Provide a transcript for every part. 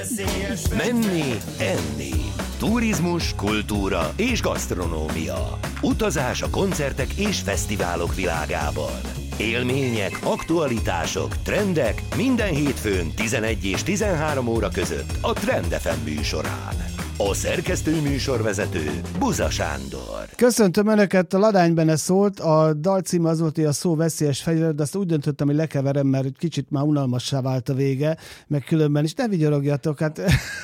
Menni, enni. Turizmus, kultúra és gasztronómia. Utazás a koncertek és fesztiválok világában. Élmények, aktualitások, trendek minden hétfőn 11 és 13 óra között a Trend FM műsorán. A szerkesztő műsorvezető Buza Sándor. Köszöntöm Önöket, a Ladány Bene szólt, a dal címe az volt, hogy a szó veszélyes fegyver, de azt úgy döntöttem, hogy lekeverem, mert kicsit már unalmassá vált a vége, meg különben is, ne vigyorogjatok, hát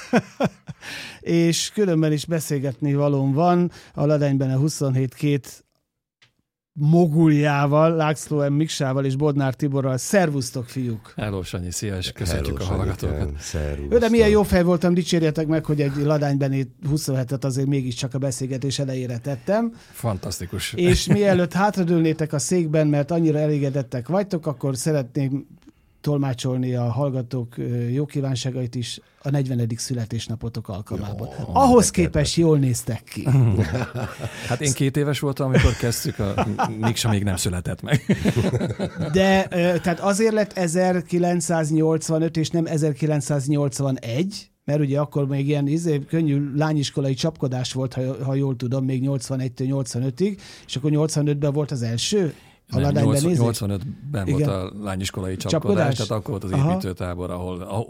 és különben is beszélgetni valóm van, a Ladány Bene 27 két moguljával, László M. Miksával és Bodnár Tiborral. Szervusztok, fiúk! Hello, Sanyi, szia, és köszönjük a hallgatókat. De milyen jó fej voltam, dicsérjetek meg, hogy egy Ladány Benét 27-et azért mégiscsak a beszélgetés elejére tettem. Fantasztikus. És mielőtt hátradőlnétek a székben, mert annyira elégedettek vagytok, akkor szeretném tolmácsolni a hallgatók jó kívánságait is a 40. születésnapotok alkalmában. Ahhoz képest jól néztek ki. Hát én 2 éves voltam, amikor kezdtük, a Miksa még nem született meg. De tehát azért lett 1985 és nem 1981, mert ugye akkor még ilyen könnyű lányiskolai csapkodás volt, ha jól tudom, még 81-től 85-ig, és akkor 85-ben volt az első. 85-ben volt a lányiskolai csapkodás, tehát akkor volt az építőtábor, ahol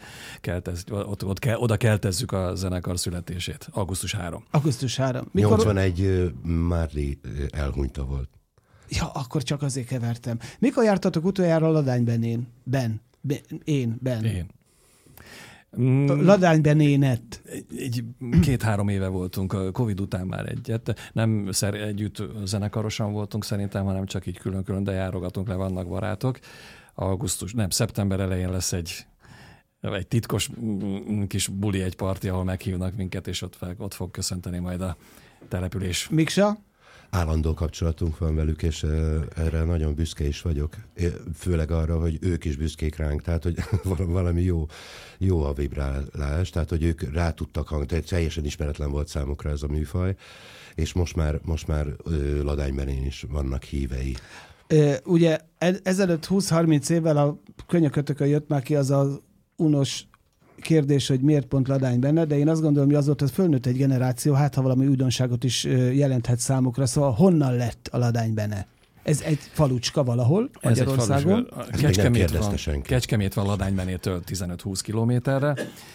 oda keltezzük a zenekar születését. Augusztus 3. Augusztus 3. 81 Márli elhunyta volt. Ja, akkor csak azért kevertem. Mikor jártatok utoljára a Ladány Benén? Én. Ladány Benénet. 2-3 éve voltunk, a Covid után már egyet. Nem együtt zenekarosan voltunk szerintem, hanem csak így külön-külön, de járogatunk le, vannak barátok. Szeptember elején lesz egy titkos kis buli, egy parti, ahol meghívnak minket, és ott fog köszönteni majd a település. Miksa? Állandó kapcsolatunk van velük, és erre nagyon büszke is vagyok. Főleg arra, hogy ők is büszkék ránk, tehát hogy valami jó a vibrálás, tehát hogy ők rá tudtak hangolni, teljesen ismeretlen volt számukra ez a műfaj, és most már Ladány Benén is vannak hívei. Ugye ezelőtt 20-30 évvel a könyökötökön jött már ki az az unos kérdés, hogy miért pont Ladány Bene, de én azt gondolom, hogy azóta fölnőtt egy generáció, hát ha valami újdonságot is jelenthet számukra, szóval honnan lett a Ladány Bene? Ez egy falucska valahol Magyarországon? Kecskemét van Ladány Benétől 15-20 kilométerre,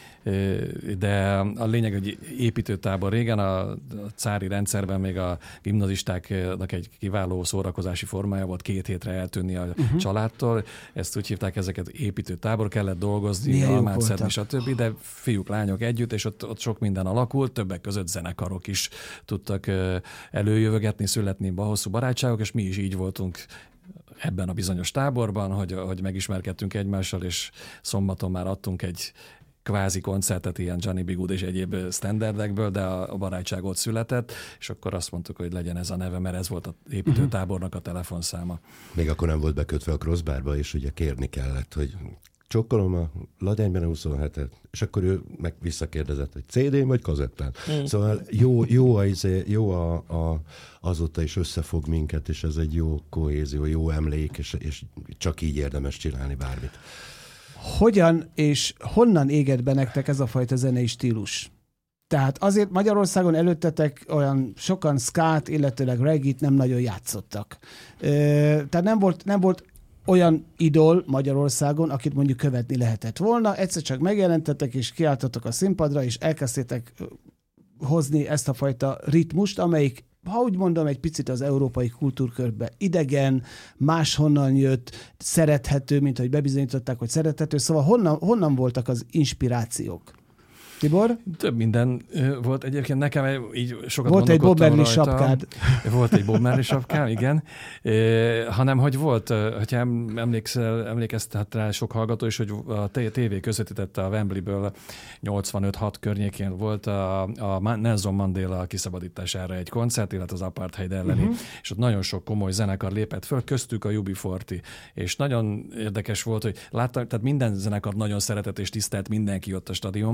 de a lényeg, hogy építőtábor régen a cári rendszerben még a gimnazistáknak egy kiváló szórakozási formája volt 2 hétre eltűnni a családtól. Ezt úgy hívták, ezeket építőtábor, kellett dolgozni, almát szedni, stb. De fiúk, lányok együtt, és ott sok minden alakult, többek között zenekarok is tudtak előjövögetni, születni hosszú barátságok, és mi is így voltunk ebben a bizonyos táborban, hogy megismerkedtünk egymással, és szombaton már adtunk egy kvázi koncertet, ilyen Johnny B. Good és egyéb standardekből, de a barátság ott született, és akkor azt mondtuk, hogy legyen ez a neve, mert ez volt az építőtábornak a telefonszáma. Még akkor nem volt bekötve a crossbarba, és ugye kérni kellett, hogy csokkolom a Ladány Bene 27-et, és akkor ő meg visszakérdezett, hogy CD-n vagy kazettán. Szóval jó azóta is összefog minket, és ez egy jó kohézió, jó emlék, és csak így érdemes csinálni bármit. Hogyan és honnan égett be nektek ez a fajta zenei stílus? Tehát azért Magyarországon előttetek olyan sokan skát, illetőleg reggae-t nem nagyon játszottak. Tehát nem volt olyan idol Magyarországon, akit mondjuk követni lehetett volna. Egyszer csak megjelentetek, és kiálltatok a színpadra, és elkezdtétek hozni ezt a fajta ritmust, amelyik, ha úgy mondom, egy picit az európai kultúrkörbe idegen, máshonnan jött, szerethető, mint hogy bebizonyították, hogy szerethető. Szóval honnan voltak az inspirációk? Tibor? Több minden volt. Egyébként nekem így sokat volt egy Bob Marley sapkád. Volt egy Bob Marley sapkám, igen. Hanem, hogy volt, hogyha emlékeztet rá sok hallgató is, hogy a tévé közvetítette a Wembleyből 85-6 környékén volt a Nelson Mandela kiszabadítására egy koncert, illetve az apartheid elleni, és ott nagyon sok komoly zenekar lépett föl, köztük a UB40, és nagyon érdekes volt, hogy láttam, tehát minden zenekar nagyon szeretett és tisztelt mindenki ott a stadionban,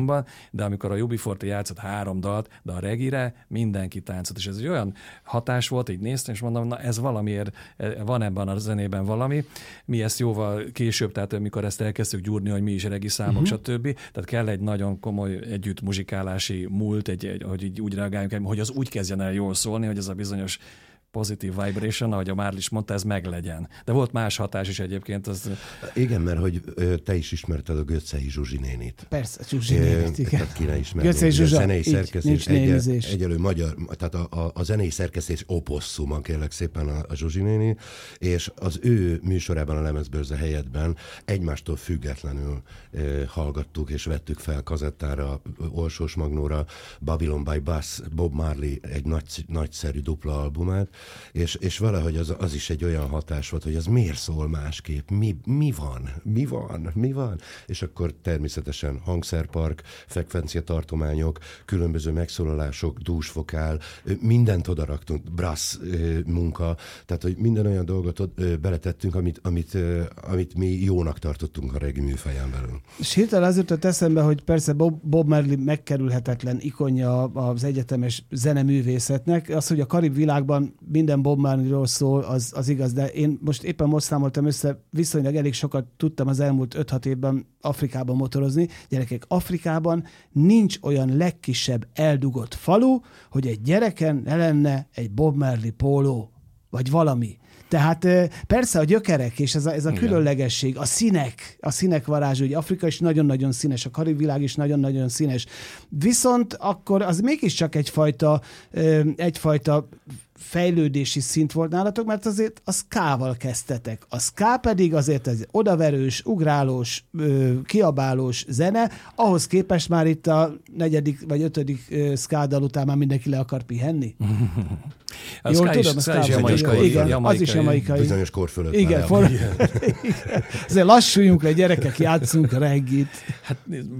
de amikor a UB40 játszott 3 dalt, de a reggae-re mindenki táncolt, és ez egy olyan hatás volt, így néztem, és mondom, na ez valamiért, van ebben a zenében valami. Mi ezt jóval később, tehát amikor ezt elkezdtük gyúrni, hogy mi is reggae számok, stb. Tehát kell egy nagyon komoly együttmuzsikálási múlt, hogy így úgy reagáljunk, hogy az úgy kezdjen el jól szólni, hogy ez a bizonyos positive vibration, ahogy a Marley is mondta, ez meglegyen. De volt más hatás is egyébként. Igen, mert hogy te is ismerted a Götzei Zsuzsi nénit. Persze, Zsuzsi nénit, igen. Tehát ki ne ismerni. Götzei Zsuzsa, zenei szerkesztés, egyelő magyar, tehát a zenei szerkesztés oposszuma, kérlek szépen a Zsuzsi néni, és az ő műsorában, a Lemezbőrze helyetben egymástól függetlenül hallgattuk és vettük fel kazettára, Olsós Magnóra Babylon by Bass, Bob Marley egy nagyszerű dupla albumát, és valahogy az is egy olyan hatás volt, hogy az miért szól másképp, mi van? És akkor természetesen hangszerpark, frekvenciatartományok, különböző megszólalások, dúsvokál, mindent odaraktunk, brass munka, tehát hogy minden olyan dolgot beletettünk, amit mi jónak tartottunk a reggae műfaján belül. És hirtelen az jutott eszembe, hogy persze Bob Marley megkerülhetetlen ikonja az egyetemes zeneművészetnek. Az, hogy a karib világban minden Bob Marleyról szól, az igaz, de én éppen most számoltam össze, viszonylag elég sokat tudtam az elmúlt 5-6 évben Afrikában motorozni. Gyerekek, Afrikában nincs olyan legkisebb eldugott falu, hogy egy gyereken ne lenne egy Bob Marley póló, vagy valami. Tehát persze a gyökerek és ez a különlegesség, a színek varázsa, hogy Afrika is nagyon-nagyon színes, a karib világ is nagyon-nagyon színes. Viszont akkor az mégiscsak egyfajta fejlődési szint volt nálatok, mert azért a ska-val kezdtetek. A ska pedig azért ez odaverős, ugrálós, kiabálós zene, ahhoz képest már itt a 4. vagy 5. ska dal után már mindenki le akar pihenni. Jól tudom, a ska jamaikai. Igen, az is jamaikai. Bizonyos kor fölött. Igen, azért lassuljunk le, gyerekek, játszunk reggit. Hát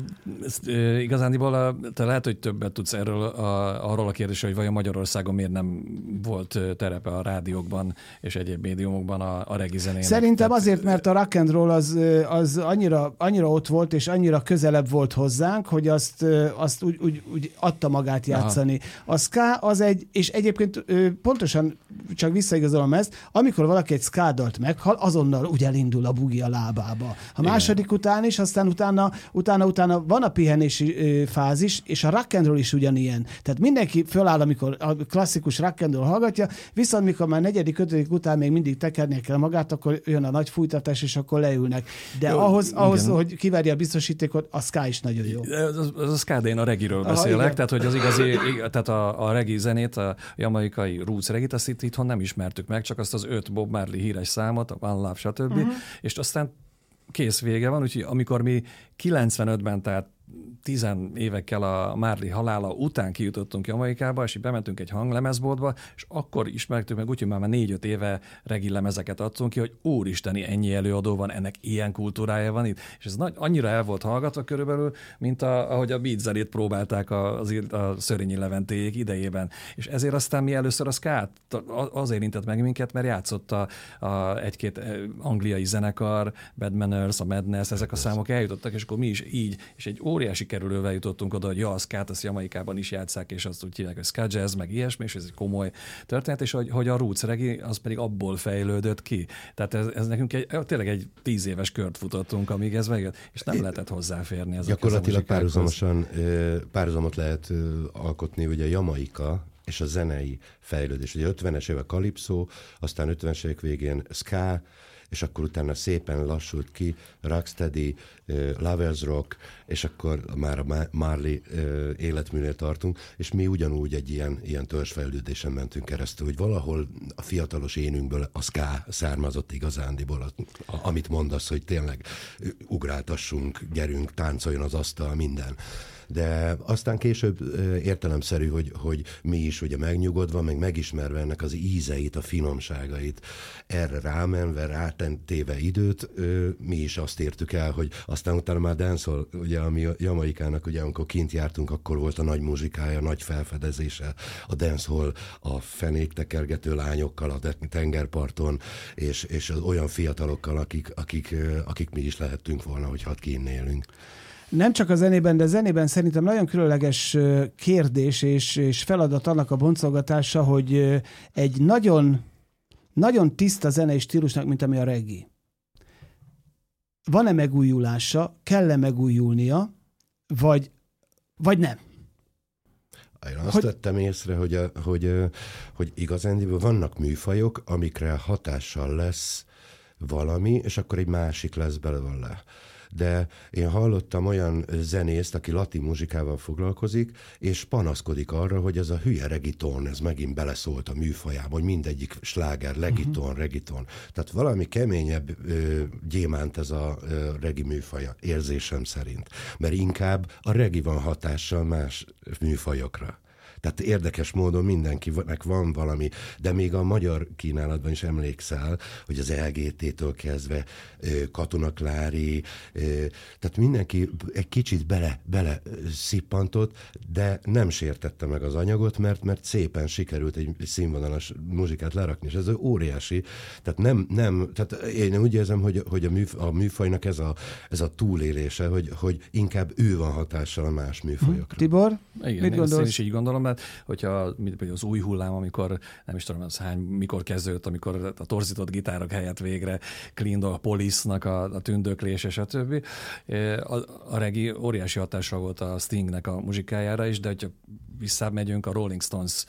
igazándiból te lehet, hogy többet tudsz arról a kérdésről, hogy vajon Magyarországon miért nem volt terepe a rádiókban és egyéb médiumokban a reggae zenének. Szerintem azért, mert a rock and roll az annyira ott volt, és annyira közelebb volt hozzánk, hogy azt úgy adta magát játszani. Aha. A ska az és egyébként pontosan csak visszaigazolom ezt, amikor valaki egy ska dalt meghal, azonnal úgy elindul a bugi a lábába. A második után is, aztán utána van a pihenési fázis, és a rock and roll is ugyanilyen. Tehát mindenki föláll, amikor a klasszikus rock and roll hallgatja, viszont mikor már 4., 5. után még mindig tekernie kell magát, akkor jön a nagy fújtatás, és akkor leülnek. De jó, ahhoz hogy kiverje a biztosítékot, a ska is nagyon jó. Az a ska, de én a reggae-ről beszélek, tehát hogy az igazi, tehát a reggae zenét, a jamaikai roots reggae-t, azt itthon nem ismertük meg, csak azt az 5 Bob Marley híres számot, a One Love, stb. És aztán kész vége van, úgyhogy amikor mi 95-ben, tehát 10 évekkel a Marley halála után kijutottunk Jamaikába, és így bementünk egy hanglemezboltba, és akkor ismertük meg, úgyhogy már 4-5 éve reggae lemezeket adtunk ki, hogy úristeni, ennyi előadó van, ennek ilyen kultúrája van itt. És ez annyira el volt hallgatva körülbelül, mint ahogy a beat zenét próbálták a Szörényi Leventéjék idejében. És ezért aztán mi először a ska-t az érintett meg minket, mert játszott egy-két angliai zenekar, Bad Manners, a Madness, ezek a számok eljutottak, és akkor mi is így, és egy óriási kerülővel jutottunk oda, hogy a skát, azt Jamaikában is játsszák, és azt úgy hívják, hogy ska jazz, meg ilyesmi, és ez egy komoly történet, és hogy a roots reggae, az pedig abból fejlődött ki. Tehát ez nekünk tényleg egy 10 éves kört futottunk, amíg ez megjött, és nem lehetett hozzáférni. Gyakorlatilag párhuzamot lehet alkotni, ugye a Jamaika és a zenei fejlődés. Ugye 50-es évek kalipszó, aztán 50-es évek végén ska, és akkor utána szépen lassult ki rocksteady, lovers rock, és akkor már a Marley életműnél tartunk, és mi ugyanúgy egy ilyen törzsfejlődésen mentünk keresztül, hogy valahol a fiatalos énünkből a ska származott igazándiból, amit mondasz, hogy tényleg ugráltassunk, gyerünk, táncoljon az asztal, minden. De aztán később értelemszerű, hogy mi is ugye megnyugodva, meg megismerve ennek az ízeit, a finomságait, erre rámenve, rátentéve időt, mi is azt értük el, hogy aztán utána már dancehall, ugye, ami a Jamaikának, ugye, amikor kint jártunk, akkor volt a nagy muzsikája, a nagy felfedezése, a dancehall, a fenéktekergető lányokkal a tengerparton, és az olyan fiatalokkal, akik mi is lehettünk volna, hogy kint élünk. Nem csak a zenében, de zenében szerintem nagyon különleges kérdés és feladat annak a boncolgatása, hogy egy nagyon, nagyon tiszta zenei stílusnak, mint ami a reggae. Van-e megújulása, kell-e megújulnia, vagy nem? Én azt vettem észre, hogy igazándiból vannak műfajok, amikre hatással lesz valami, és akkor egy másik lesz belőle. De én hallottam olyan zenészt, aki latin muzsikával foglalkozik, és panaszkodik arra, hogy ez a hülye reggaeton, ez megint beleszólt a műfajába, hogy mindegyik sláger, reggaeton. Tehát valami keményebb gyémánt ez a reggae műfaja, érzésem szerint. Mert inkább a reggae van hatással más műfajokra. Tehát érdekes módon mindenkinek van valami, de még a magyar kínálatban is emlékszel, hogy az LGT-től kezdve Katona Klári, tehát mindenki egy kicsit bele szippantott, de nem sértette meg az anyagot, mert szépen sikerült egy színvonalas muzsikát lerakni, és ez óriási. Tehát tehát én úgy érzem, hogy a műfajnak ez a túlélése, hogy inkább ő van hatással a más műfajokra. Tibor? Igen, mit gondolsz? Én is így gondolom, mert hogyha az új hullám, amikor nem is tudom, mikor kezdődött, amikor a torzított gitárok helyett végre Clean a Police-nak a tündöklés, stb. A reggae óriási hatással volt a Stingnek a muzsikájára is, de hogyha visszamegyünk, a Rolling Stones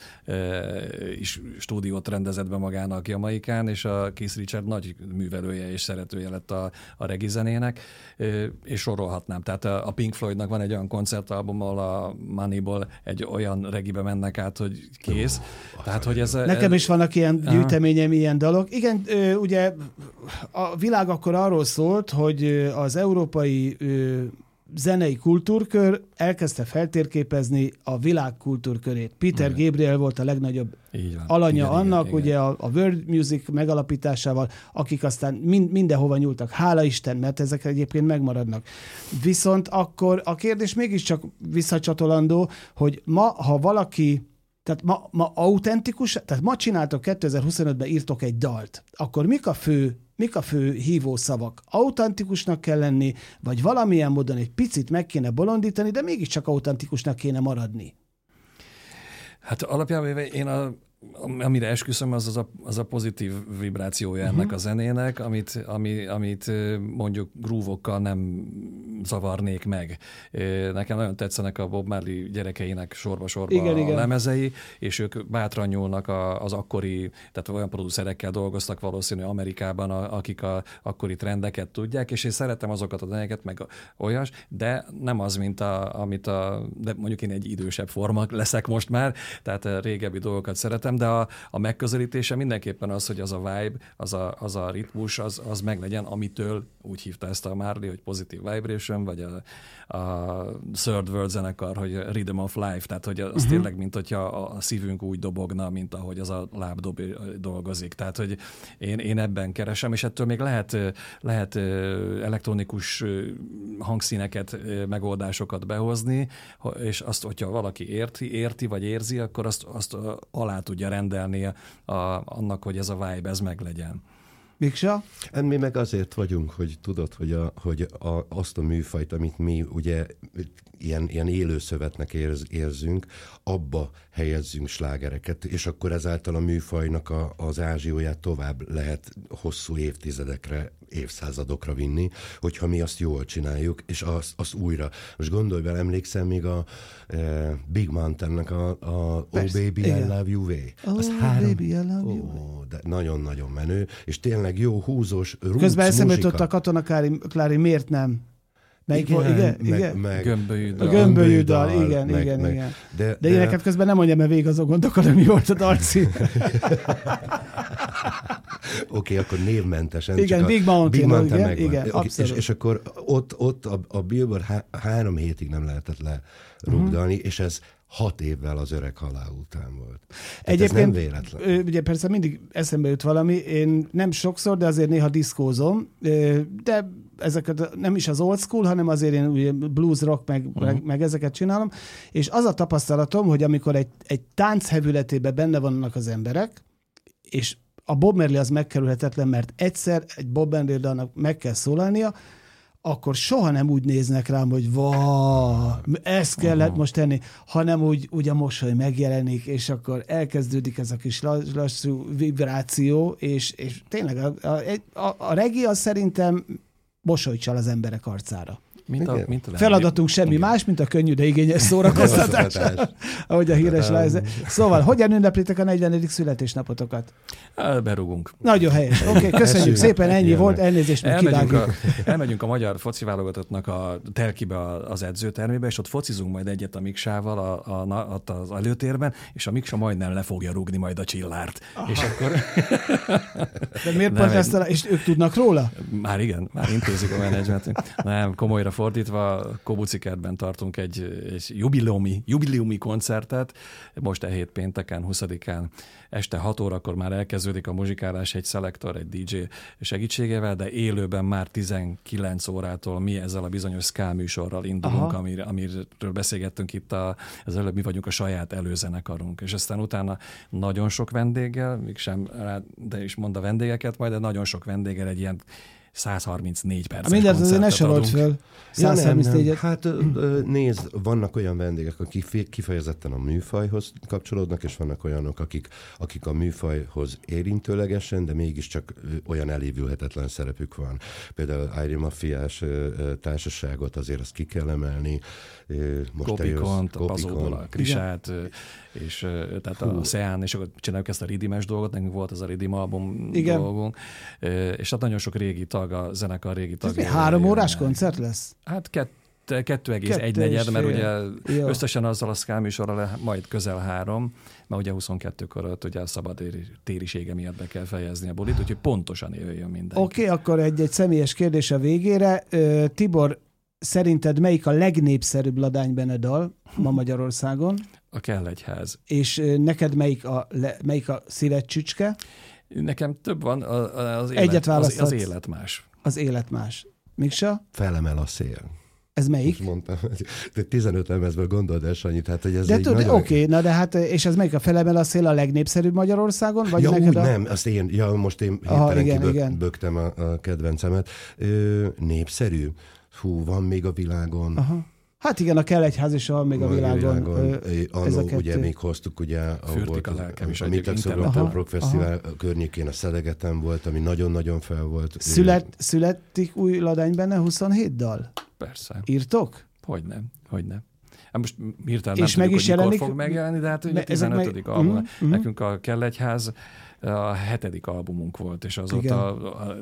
is stúdiót rendezett be magának Jamaikán, és a Keith Richards nagy művelője és szeretője lett a reggae zenének, és sorolhatnám. Tehát a Pink Floydnak van egy olyan koncertalbummal, a Moneyból egy olyan reggae-be mennek át, hogy kész. Tehát, hogy Nekem is vannak ilyen gyűjteményem, ilyen dalok. Igen, ugye a világ akkor arról szólt, hogy az európai zenei kultúrkör elkezdte feltérképezni a világ kultúrkörét. Peter Gabriel volt a legnagyobb alanya annak, igen. Ugye a World Music megalapításával, akik aztán mindenhova nyúltak. Hála Isten, mert ezek egyébként megmaradnak. Viszont akkor a kérdés mégiscsak visszacsatolandó, hogy ma, ha valaki, tehát ma autentikus, tehát ma csináltok 2025-ben írtok egy dalt, akkor mik a fő hívószavak? Autentikusnak kell lenni, vagy valamilyen módon egy picit meg kéne bolondítani, de mégiscsak autentikusnak kéne maradni? Hát alapjában én amire esküszöm, az a pozitív vibrációja ennek a zenének, amit mondjuk grúvokkal nem zavarnék meg. Nekem nagyon tetszenek a Bob Marley gyerekeinek sorba-sorba a lemezei, és ők bátran nyúlnak az akkori, tehát olyan producerekkel dolgoztak valószínűleg Amerikában, akik a akkori trendeket tudják, és én szeretem azokat a zeneket, meg olyas, de nem az, de mondjuk én egy idősebb forma leszek most már, tehát régebbi dolgokat szeretem, de a megközelítése mindenképpen az, hogy az a vibe, az a ritmus, az meglegyen, amitől úgy hívta ezt a Marley, hogy Positive Vibration, vagy a Third World zenekar, hogy Rhythm of Life, tehát hogy az tényleg, mint hogyha a szívünk úgy dobogna, mint ahogy az a láb dolgozik. Tehát, hogy én ebben keresem, és ettől még lehet elektronikus hangszíneket, megoldásokat behozni, és azt, hogyha valaki érti vagy érzi, akkor azt alá tudja rendelni annak, hogy ez a vibe, ez meglegyen. Miksa? Mi meg azért vagyunk, hogy tudod, hogy azt a műfajt, amit mi ugye ilyen élőszövetnek érzünk, abba helyezzünk slágereket, és akkor ezáltal a műfajnak az ázsióját tovább lehet hosszú évtizedekre, évszázadokra vinni, hogyha mi azt jól csináljuk, és azt újra. Most gondolj bele, emlékszel még a Big Mountainnek a Oh Baby, I Love You Way. Baby, I Love You Way. De nagyon-nagyon menő, és tényleg jó húzós roots közben eszembe jutott a Katona Klári, miért nem? Gömbölyű dal, igen. De éneket közben nem mondjam, mert végig azon gondolkodom, mi volt a dalcím. Oké, akkor névmentesen. Igen, Big Mountain megvan. Igen, és akkor ott a Billboard 3 hétig nem lehetett lerugdalni, és ez 6 évvel az öreg halál után volt. Egyébként ez nem véletlen. Ugye persze mindig eszembe jut valami, én nem sokszor, de azért néha diszkózom, de ezeket nem is az old school, hanem azért én ugye blues, rock, meg ezeket csinálom, és az a tapasztalatom, hogy amikor egy tánc hevületében benne vannak az emberek, és a Bob Marley az megkerülhetetlen, mert egyszer egy Bob Marley dalnak meg kell szólalnia, akkor soha nem úgy néznek rám, hogy ezt kellett most tenni, hanem úgy a mosoly megjelenik, és akkor elkezdődik ez a kis lassú vibráció, és tényleg a reggae az szerintem mosolyt csal az emberek arcára. Mint a feladatunk semmi más, mint a könnyű, de igényes szórakoztatás. Ahogy a híres lájz. Szóval, hogyan ünneplitek a 40. születésnapotokat? Berúgunk. Nagyon helyes. Oké, köszönjük szépen, ennyi volt, elnézést, meg kivágjuk. Elmegyünk a magyar foci válogatottnak a telkibe az edzőtermébe, és ott focizunk majd egyet a Miksával az előtérben, és a Miksa majdnem le fogja rúgni majd a Csillárt. És akkor... De miért pont ezt és ők tudnak róla? Már igen, már intézik a menedzsment. Nem, komolyra fordítva, Kobuci kertben tartunk egy jubileumi koncertet, most hét pénteken, 20-án, este 6 órakor már elkezdődik a muzsikálás egy szelektor, egy DJ segítségével, de élőben már 19 órától mi ezzel a bizonyos ska műsorral indulunk, amiről beszélgettünk itt, az előbb mi vagyunk a saját előzenekarunk, és aztán utána nagyon sok vendéggel, mégsem, de is mond a vendégeket majd, de nagyon sok vendéggel egy ilyen 134 perces mindent azért ne sorolt föl. 134-et. Hát nézd, vannak olyan vendégek, akik kifejezetten a műfajhoz kapcsolódnak, és vannak olyanok, akik a műfajhoz érintőlegesen, de mégiscsak olyan elévülhetetlen szerepük van. Például Irie Mafiás társaságot azért azt ki kell emelni. Kopikont, a Pazóból, a Krisát, és tehát a Szeán, és akkor csináljuk ezt a ridimes dolgot, nekünk volt ez a Ridim album dolgunk, és hát nagyon sok régi tag, a zenekar régi tagja. 3 órás koncert lesz? Hát 2,1, mert ugye összesen azzal a ska műsorral majd közel 3, mert ugye 22-kor ugye a szabad térisége miatt be kell fejezni a bulit, úgyhogy pontosan jöjjön mindenki. Oké, akkor egy személyes kérdés a végére. Tibor, szerinted melyik a legnépszerűbb Ladány Bene dal ma Magyarországon? A Kell egy ház. És neked melyik a szíved csücske? Nekem több van, az élet más. Az élet más. Miksa? Felemel a szél. Ez melyik? Most mondtam, 15 lemezből gondold el, Sanyi, tehát hogy ez de egy nagyon... Oké, na de hát, és ez melyik a Felemel a szél a legnépszerűbb Magyarországon? Vagy neked nem, azt most én hirtelen kibögtem a kedvencemet. Népszerű? Hú, van még a világon. Aha. Hát igen, a Kell egy ház is van még a világon. Ugye még hoztuk, ugye, volt a lelkem is. A Meetup Rock Fesztivál környékén a Szedegeten volt, ami nagyon-nagyon fel volt. Születik új Ladány Bene 27 dal? Persze. Írtok? Hogyne. Hát most hirtelen nem és tudjuk, hogy mikor fog megjelenni, de hát ugye 15. album. Nekünk a Kell egy ház a 7. albumunk volt, és azóta...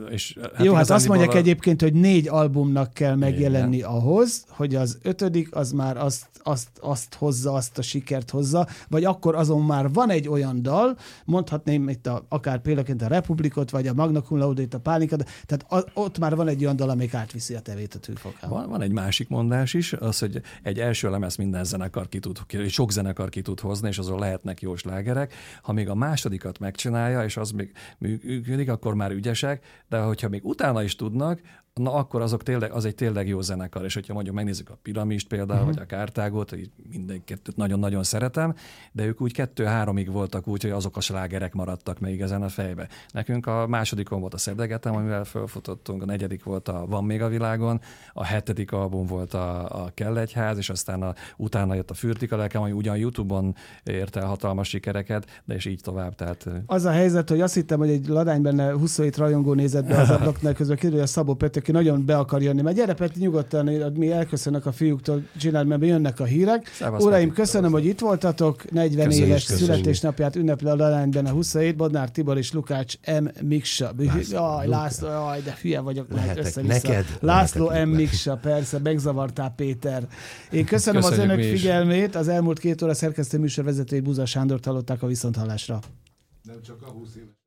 Hát jó, hát azt mondják egyébként, hogy 4 albumnak kell megjelenni ahhoz, hogy az 5. az már azt hozza, azt a sikert hozza, vagy akkor azon már van egy olyan dal, mondhatném itt akár példaként a Republikot, vagy a Magna Cum Laude-t, a Pálinkát, tehát ott már van egy olyan dal, amelyik átviszi a tevét a tűfokában. Van egy másik mondás is, az, hogy egy első lemez minden zenekar sok zenekar ki tud hozni, és azon lehetnek jó slágerek. Ha még a másodikat megcsinálja, és az még működik, akkor már ügyesek, de hogyha még utána is tudnak, na akkor az egy tényleg jó zenekar, és hogyha mondjuk megnézzük a Piramist például, vagy a Kártágot, mindenkettőt nagyon-nagyon szeretem, de ők úgy 2-3-ig voltak úgy, hogy azok a slágerek maradtak még ezen a fejbe. Nekünk a másodikon volt a Szedegeten, amivel felfutottunk, a 4. volt a Van még a világon, a 7. album volt a Kell egy ház, és aztán utána jött a Fürtik a lelkem, ami ugyan YouTube-on ért el hatalmas sikereket, de és így tovább. Tehát... Az a helyzet, hogy azt hittem, hogy egy Ladány Bene 27 rajongó nézett be az ablaknál, közben kiderül, hogy a Szabó Peti, aki nagyon be akar jönni, mert gyere Peti, nyugodtan, mi elköszönök a fiúktól, csinálni, mert jönnek a hírek. Szevasz, uraim, Peti, köszönöm, hogy itt voltatok, 40 éves születésnapját ünnepli a Ladány Bene 27, Bodnár Tibor és Lukács M. Miksa. Jaj, László, de hülye vagyok, össze-vissza. László M. Miksa, persze, megzavartál Péter. Én köszönöm az önök figyelmét, az elmúlt 2 óra szerkesztő műsorvezetői Buza Sándort hallották, a viszonthallásra. Nem csak a 20 éves.